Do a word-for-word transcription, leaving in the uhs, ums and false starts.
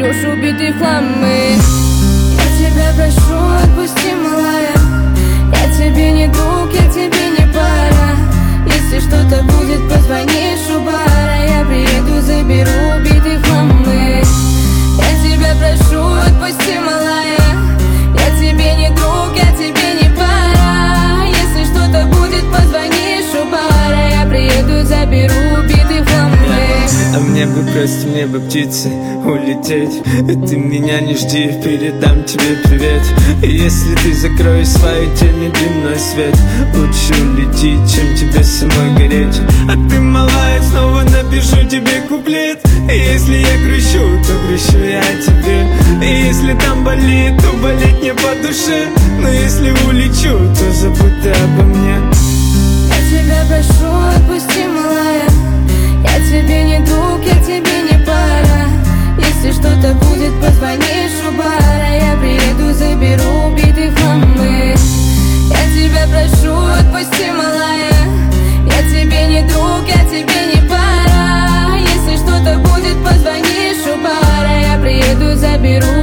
соберешь убитый в хламы. Я тебя прошу, отпусти, малая. Я тебе не друг, я тебе не пара. Если что-то будет, позвонишь у бара. Я приеду, заберу убитый в хламы. Я тебя прошу, отпусти, малая. Я тебе не друг, я тебе не пара. Если что-то будет, позвонишь у бара. Я приеду, заберу убитый в хламы. А мне бы просто, мне бы птицей улететь. И ты меня не жди, передам тебе привет. И если ты закроешь свои тени дневной свет, лучше улети, чем тебе самой гореть. А ты, малая, снова напишу тебе куплет. И если я грущу, то грущу я о тебе. И если там болит, то болеть не по душе. Но если улечу, то забудь ты обо мне. Я тебя прошу, отпусти, малая. Я тебе не друг, я тебе не пара. Если что-то будет, позвонишь у бара. Я приеду, заберу убитый в хламы. Я тебя прошу, отпусти, малая. Я тебе не друг, я тебе не пара. Если что-то будет, позвонишь у бара. Я приеду, заберу